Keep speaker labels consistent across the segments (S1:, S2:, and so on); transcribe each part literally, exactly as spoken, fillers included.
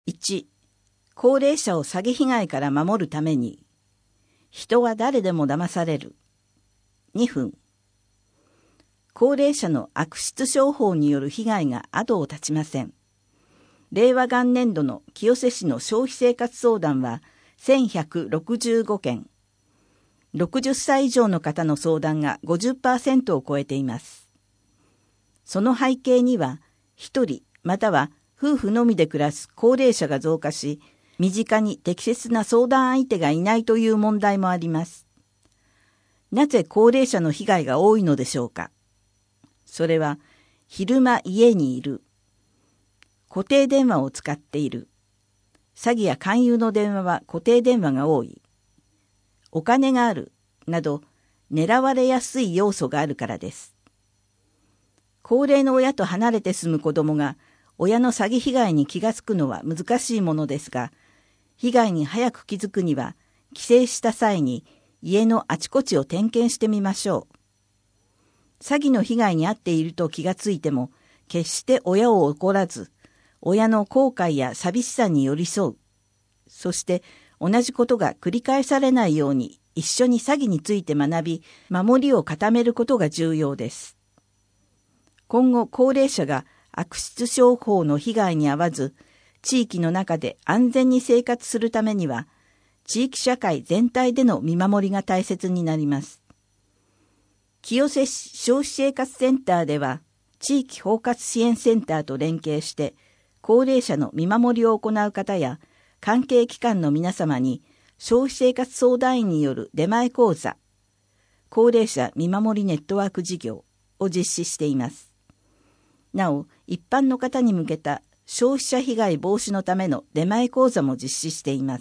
S1: いち、高齢者を詐欺被害から守るために、人は誰でも騙される。にふん、高齢者の悪質商法による被害が後を絶ちません。令和元年度の清瀬市の消費生活相談はせんひゃくろくじゅうごけん。ろくじゅっさい以上の方の相談が ごじゅっパーセント を超えています。その背景には、一人または夫婦のみで暮らす高齢者が増加し、身近に適切な相談相手がいないという問題もあります。なぜ高齢者の被害が多いのでしょうか。それは、昼間家にいる、固定電話を使っている、詐欺や勧誘の電話は固定電話が多い、お金がある、など狙われやすい要素があるからです。高齢の親と離れて住む子供が親の詐欺被害に気がつくのは難しいものですが、被害に早く気づくには、帰省した際に家のあちこちを点検してみましょう。詐欺の被害に遭っていると気がついても、決して親を怒らず、親の後悔や寂しさに寄り添う。そして同じことが繰り返されないように一緒に詐欺について学び、守りを固めることが重要です。今後高齢者が悪質商法の被害に遭わず、地域の中で安全に生活するためには、地域社会全体での見守りが大切になります。清瀬市消費生活センターでは、地域包括支援センターと連携して、高齢者の見守りを行う方や、関係機関の皆様に、消費生活相談員による出前講座、高齢者見守りネットワーク事業を実施しています。なお、一般の方に向けた消費者被害防止のための出前講座も実施しています。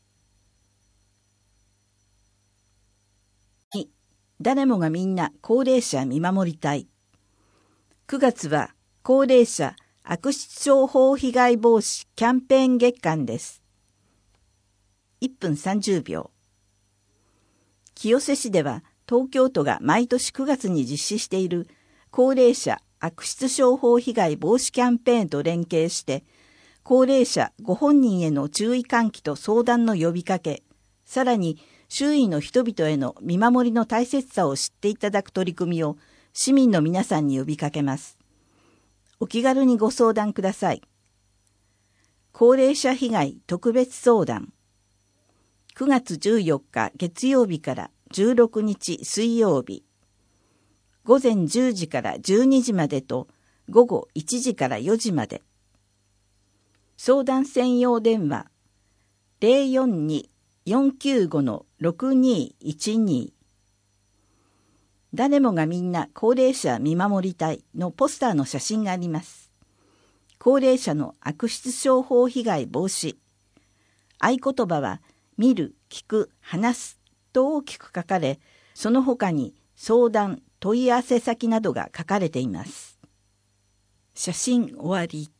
S1: に、誰もがみんな高齢者見守りたい。くがつは高齢者悪質商法被害防止キャンペーン月間です。いっぷんさんじゅうびょう。清瀬市では東京都が毎年くがつに実施している高齢者悪質商法被害防止キャンペーンと連携して、高齢者ご本人への注意喚起と相談の呼びかけ、さらに周囲の人々への見守りの大切さを知っていただく取り組みを市民の皆さんに呼びかけます。お気軽にご相談ください。高齢者被害特別相談。くがつじゅうよっか月曜日からじゅうろくにち水曜日。ごぜんじゅうじからじゅうにじまでとごごいちじからよじまで。相談専用電話 ゼロよんに よんきゅうご ろくにいちに。誰もがみんな高齢者見守りたいのポスターの写真があります。高齢者の悪質商法被害防止。合言葉は見る、聞く、話すと大きく書かれ、その他に相談、問い合わせ先などが書かれています。写真終わり。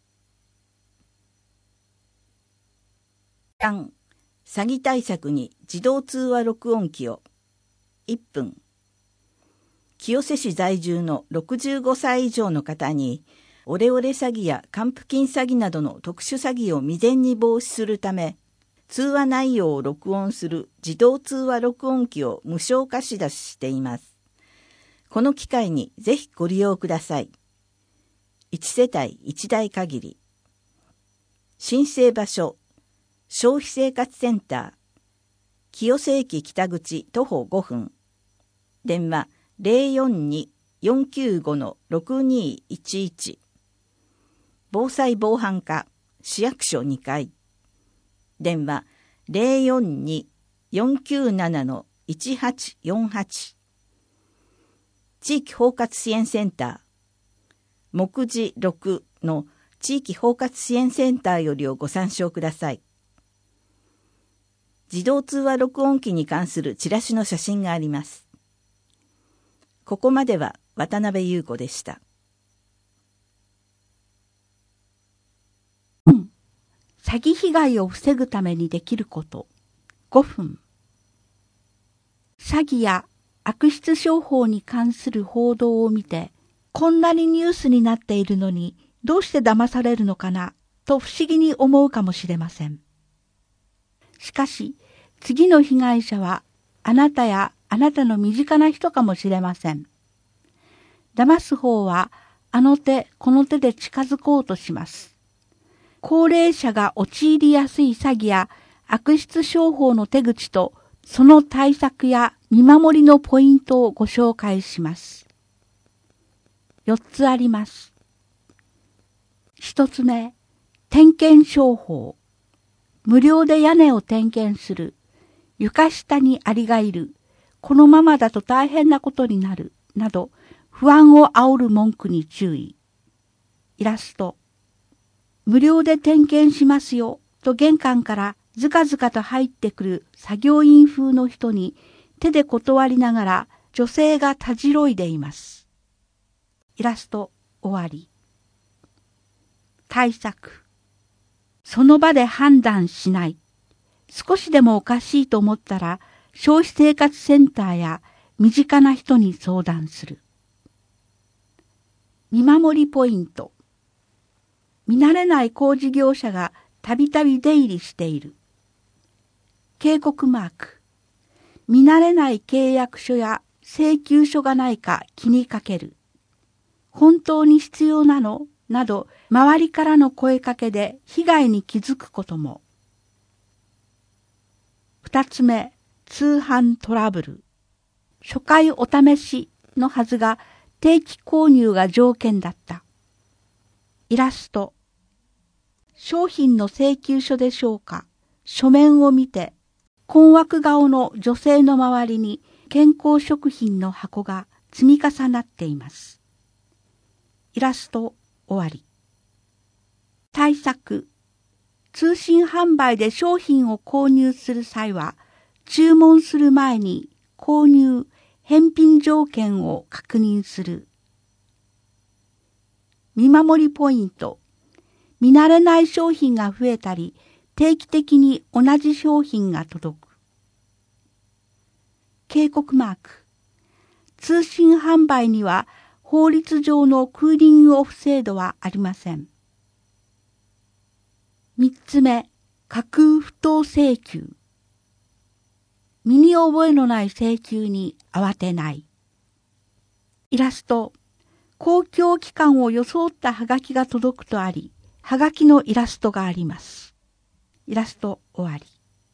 S1: さん、詐欺対策に自動通話録音機を。いっぷん。清瀬市在住のろくじゅうごさい以上の方に、オレオレ詐欺や還付金詐欺などの特殊詐欺を未然に防止するため、通話内容を録音する自動通話録音機を無償貸し出ししています。この機会にぜひご利用ください。いちせたいいちだい限り。申請場所、消費生活センター、清瀬駅北口徒歩ごふん。電話ゼロよんに よんきゅうご ろくにいちいち。防災防犯課、市役所にかい。電話ゼロよんに よんきゅうなな いちはちよんはち。地域包括支援センター、目次ろくの地域包括支援センターよりをご参照ください。自動通話録音機に関するチラシの写真があります。ここまでは渡辺優子でした。
S2: うん。詐欺被害を防ぐためにできること。ごふん。詐欺や悪質商法に関する報道を見て、こんなにニュースになっているのにどうして騙されるのかなと不思議に思うかもしれません。しかし、次の被害者はあなたやあなたの身近な人かもしれません。騙す方はあの手この手で近づこうとします。高齢者が陥りやすい詐欺や悪質商法の手口とその対策や見守りのポイントをご紹介します。よっつあります。一つ目、点検商法。無料で屋根を点検する。床下にアリがいる。このままだと大変なことになる。など、不安を煽る文句に注意。イラスト。無料で点検しますよ。と玄関からずかずかと入ってくる作業員風の人に手で断りながら女性がたじろいでいます。イラスト終わり。対策。その場で判断しない。少しでもおかしいと思ったら消費生活センターや身近な人に相談する。見守りポイント。見慣れない工事業者がたびたび出入りしている。警告マーク。見慣れない契約書や請求書がないか気にかける。本当に必要なの？など周りからの声かけで被害に気づくことも。二つ目、通販トラブル。初回お試しのはずが定期購入が条件だった。イラスト。商品の請求書でしょうか。書面を見て、困惑顔の女性の周りに健康食品の箱が積み重なっています。イラスト終わり。対策。通信販売で商品を購入する際は、注文する前に購入、返品条件を確認する。見守りポイント。見慣れない商品が増えたり、定期的に同じ商品が届く。警告マーク。通信販売には法律上のクーリングオフ制度はありません。三つ目、架空不当請求。身に覚えのない請求に慌てない。イラスト。公共機関を装ったハガキが届くとあり、ハガキのイラストがあります。イラスト終わり。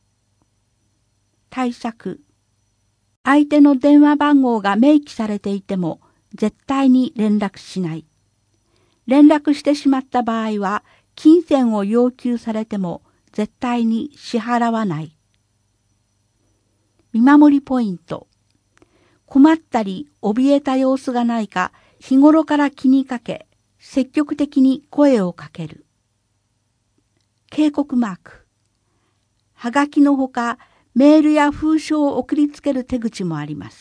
S2: 対策。相手の電話番号が明記されていても絶対に連絡しない。連絡してしまった場合は金銭を要求されても絶対に支払わない。見守りポイント。困ったり怯えた様子がないか日頃から気にかけ、積極的に声をかける。警告マーク。はがきのほか、メールや封書を送りつける手口もあります。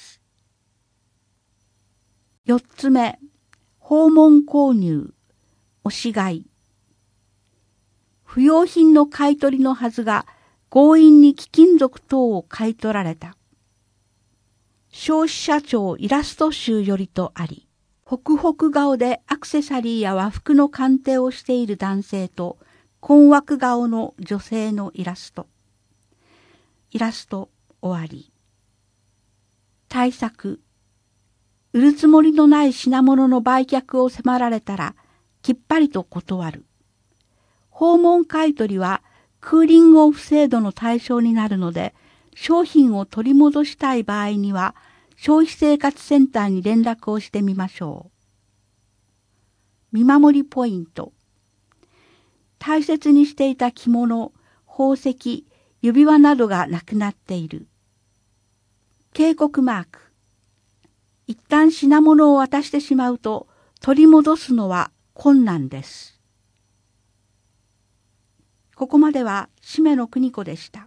S2: 四つ目、訪問購入、押し買い。不用品の買い取りのはずが、強引に貴金属等を買い取られた。消費者庁イラスト集よりとあり、ホクホク顔でアクセサリーや和服の鑑定をしている男性と、困惑顔の女性のイラスト。イラスト終わり。対策。売るつもりのない品物の売却を迫られたら、きっぱりと断る。訪問買取はクーリングオフ制度の対象になるので、商品を取り戻したい場合には、消費生活センターに連絡をしてみましょう。見守りポイント。大切にしていた着物、宝石、指輪などがなくなっている。警告マーク。一旦品物を渡してしまうと取り戻すのは困難です。ここまではしめの邦子でした。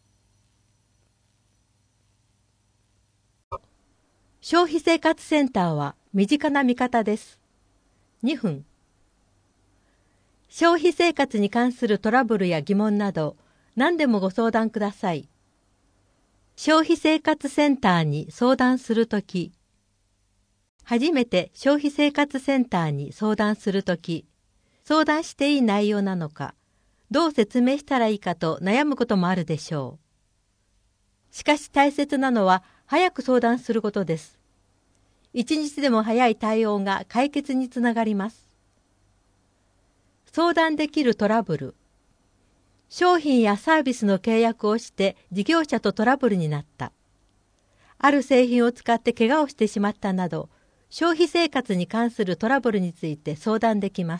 S3: 消費生活センターは身近な味方です。にふん。消費生活に関するトラブルや疑問など何でもご相談ください。消費生活センターに相談するとき、初めて消費生活センターに相談するとき、 相談していい内容なのか、どう説明したらいいかと悩むこともあるでしょう。しかし大切なのは早く相談することです。一日でも早い対応が解決につながります。相談できるトラブル。商品やサービスの契約をして事業者とトラブルになった。ある製品を使って怪我をしてしまったなど、消費生活に関するトラブルについて相談できます。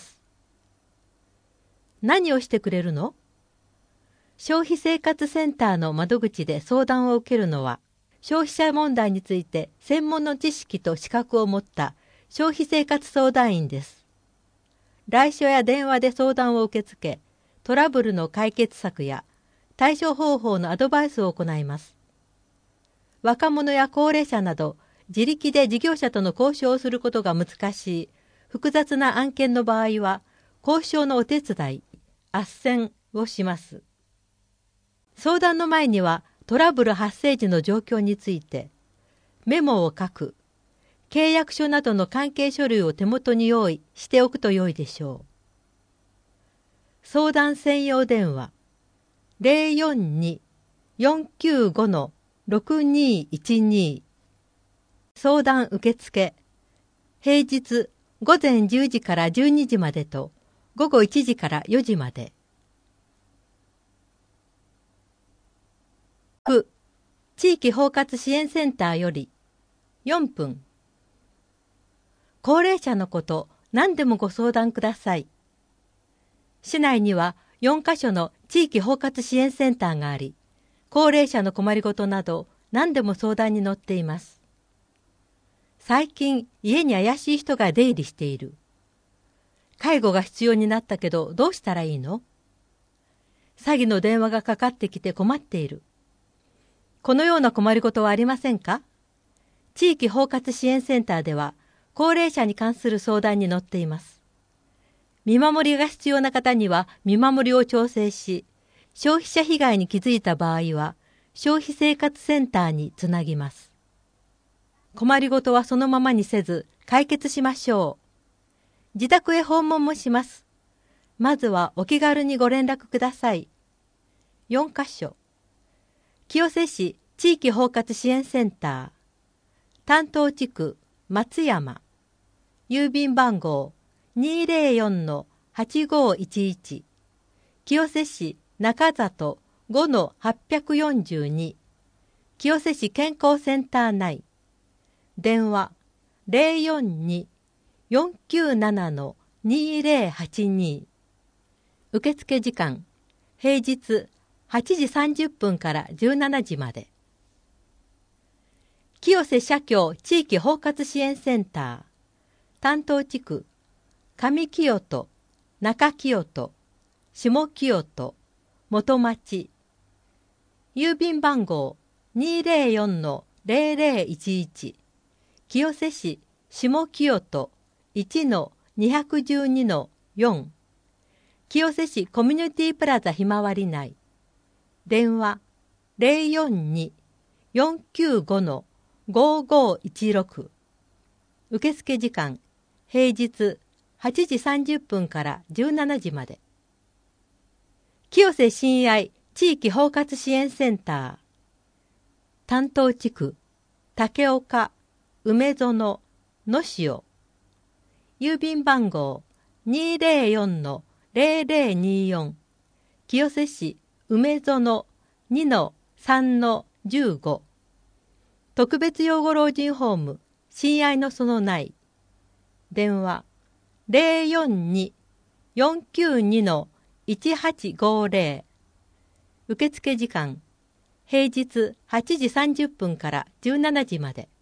S3: 何をしてくれるの？消費生活センターの窓口で相談を受けるのは、消費者問題について専門の知識と資格を持った消費生活相談員です。来所や電話で相談を受け付け、トラブルの解決策や対処方法のアドバイスを行います。若者や高齢者など、自力で事業者との交渉をすることが難しい複雑な案件の場合は、交渉のお手伝い、斡旋をします。相談の前にはトラブル発生時の状況についてメモを書く、契約書などの関係書類を手元に用意しておくと良いでしょう。相談専用電話 ゼロよんに よんきゅうご ろくにいちに 相談受付、平日ごぜんじゅうじからじゅうにじまでとごごいちじからよじまで。区地域包括支援センターよりよんぷん。高齢者のこと何でもご相談ください。市内にはよんかしょの地域包括支援センターがあり、高齢者の困りごとなど何でも相談に乗っています。最近家に怪しい人が出入りしている。介護が必要になったけどどうしたらいいの？詐欺の電話がかかってきて困っている。このような困りごとはありませんか？地域包括支援センターでは高齢者に関する相談に乗っています。見守りが必要な方には見守りを調整し、消費者被害に気づいた場合は消費生活センターにつなぎます。困りごとはそのままにせず解決しましょう。自宅へ訪問もします。まずはお気軽にご連絡ください。よんかしょ。清瀬市地域包括支援センター。担当地区松山。郵便番号 にーぜろよん はちごいちいち。清瀬市中里 ごのはっぴゃくよんじゅうに。清瀬市健康センター内。電話 ゼロよんに よんきゅうなな にーぜろはちに。受付時間平日はちじさんじゅっぷんからじゅうしちじまで。清瀬社協地域包括支援センター。担当地区上清戸、中清戸、下清戸、元町。郵便番号 にーぜろよん ゼロぜろいちいち。清瀬市下清戸 いちのにひゃくじゅうにのよん。清瀬市コミュニティプラザひまわり内。電話 ゼロよんに よんきゅうご ごごいちろく。受付時間平日はちじさんじゅっぷんからじゅうしちじまで。清瀬親愛地域包括支援センター。担当地区竹岡、梅園、野潮。郵便番号 にーぜろよん ゼロぜろによん。清瀬市梅園 にのさんのじゅうご。特別養護老人ホーム親愛の園内。電話 ゼロよんに よんきゅうに いちはちごぜろ。受付時間平日はちじさんじゅっぷんからじゅうしちじまで。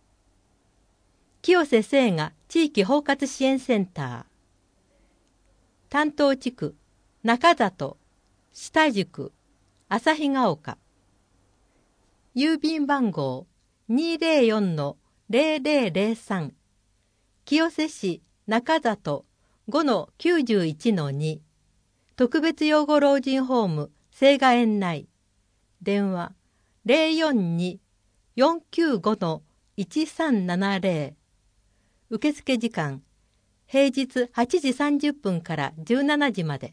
S3: 清瀬聖雅地域包括支援センター。担当地区中里、下宿、旭ヶ丘。郵便番号 にーぜろよん ゼロぜろぜろさん。清瀬市中里 ごのきゅうじゅういちのに。特別養護老人ホーム清雅園内。電話 ゼロよんに よんきゅうご いちさんななぜろ。受付時間平日はちじさんじゅっぷんからじゅうしちじまで。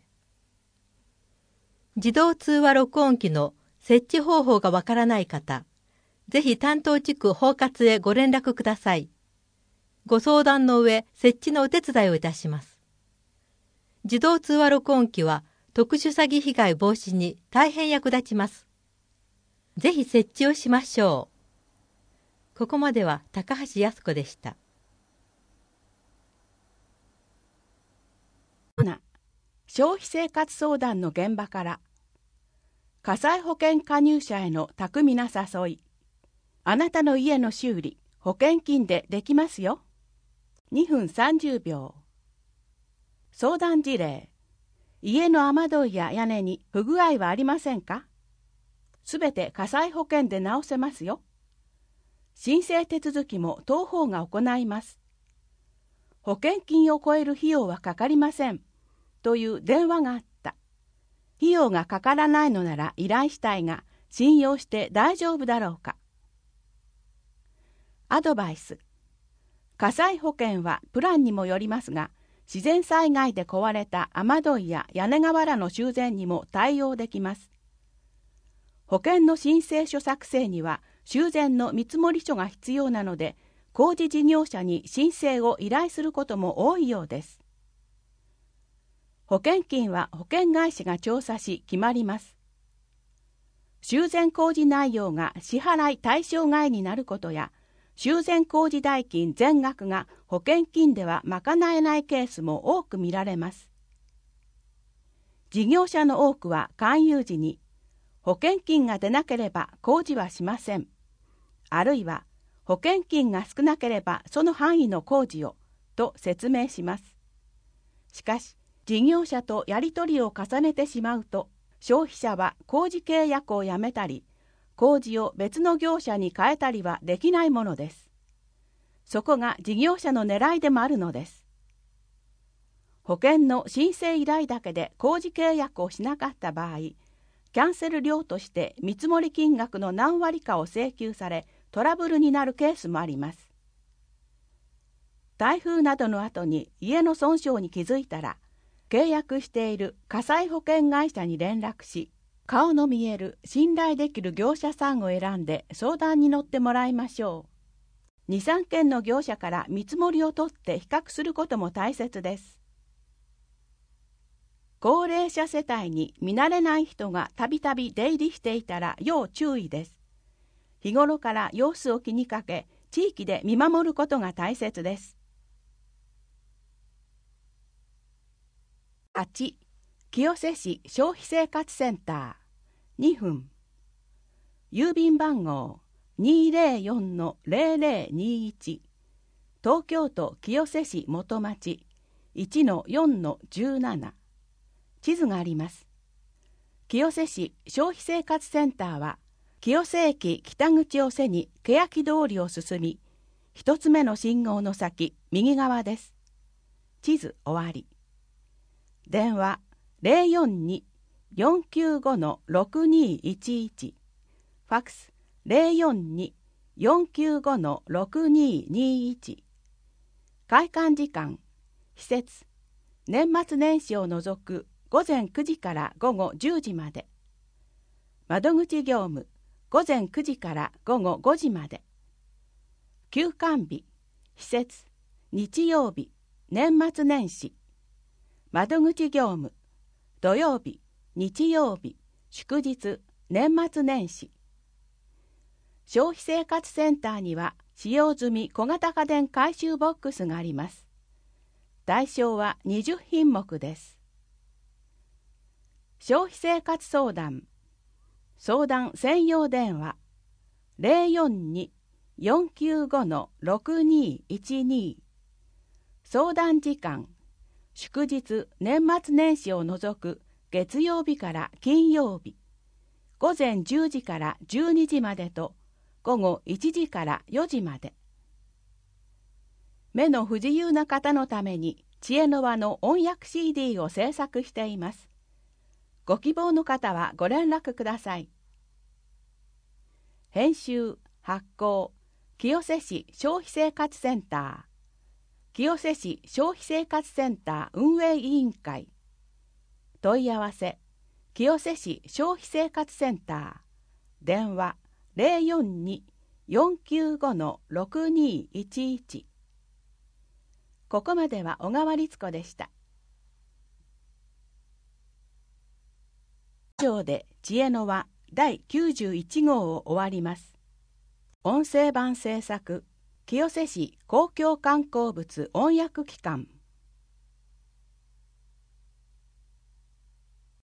S3: 自動通話録音機の設置方法がわからない方、ぜひ担当地区包括へご連絡ください。ご相談の上、設置のお手伝いをいたします。自動通話録音機は特殊詐欺被害防止に大変役立ちます。ぜひ設置をしましょう。ここまでは高橋靖子でした。
S4: 消費生活相談の現場から、火災保険加入者への巧みな誘い。あなたの家の修理、保険金でできますよ。にふんさんじゅうびょう。相談事例。家の雨どいや屋根に不具合はありませんか？すべて火災保険で直せますよ。申請手続きも当方が行います。保険金を超える費用はかかりません。という電話があった。費用がかからないのなら依頼したいが、信用して大丈夫だろうか。アドバイス。火災保険はプランにもよりますが、自然災害で壊れた雨どいや屋根瓦の修繕にも対応できます。保険の申請書作成には修繕の見積書が必要なので、工事事業者に申請を依頼することも多いようです。保険金は保険会社が調査し決まります。修繕工事内容が支払い対象外になることや、修繕工事代金全額が保険金では賄えないケースも多く見られます。事業者の多くは勧誘時に、保険金が出なければ工事はしません。あるいは、保険金が少なければその範囲の工事を、と説明します。しかし、事業者とやり取りを重ねてしまうと、消費者は工事契約をやめたり、工事を別の業者に変えたりはできないものです。そこが事業者の狙いでもあるのです。保険の申請依頼だけで工事契約をしなかった場合、キャンセル料として見積金額の何割かを請求され、トラブルになるケースもあります。台風などの後に家の損傷に気づいたら、契約している火災保険会社に連絡し、顔の見える信頼できる業者さんを選んで相談に乗ってもらいましょう。に、さんけんの業者から見積もりを取って比較することも大切です。高齢者世帯に見慣れない人がたびたび出入りしていたら要注意です。日頃から様子を気にかけ、地域で見守ることが大切です。はち. 清瀬市消費生活センターにふん。郵便番号 にーぜろよんのぜろぜろにいち 東京都清瀬市元町 いちのよんのじゅうなな 地図があります。清瀬市消費生活センターは清瀬駅北口を背に欅通りを進み、一つ目の信号の先右側です。地図終わり。電話 ゼロよんに よんきゅうご ろくにいちいち、ファックス ゼロよんに よんきゅうご ろくににいち、開館時間、施設、年末年始を除く午前くじから午後じゅうじまで、窓口業務、午前くじから午後ごじまで、休館日、施設、日曜日、年末年始、窓口業務、土曜日、日曜日、祝日、年末年始。消費生活センターには使用済み小型家電回収ボックスがあります。対象はにじゅうひんもくです。消費生活相談、相談専用電話ゼロよんに よんきゅうご ろくにいちに、相談時間、祝日年末年始を除く月曜日から金曜日、午前じゅうじからじゅうにじまでと午後いちじからよじまで。目の不自由な方のために知恵の輪の音訳 シーディー を制作しています。ご希望の方はご連絡ください。編集・発行、清瀬市消費生活センター。 清瀬市消費生活センター運営委員会。問い合わせ清瀬市消費生活センター。電話 ゼロよんに よんきゅうご ろくにいちいち。ここまでは小川律子でした。以上で知恵の輪だいきゅうじゅういち号を終わります。音声版制作清瀬市公共観光物音訳機関。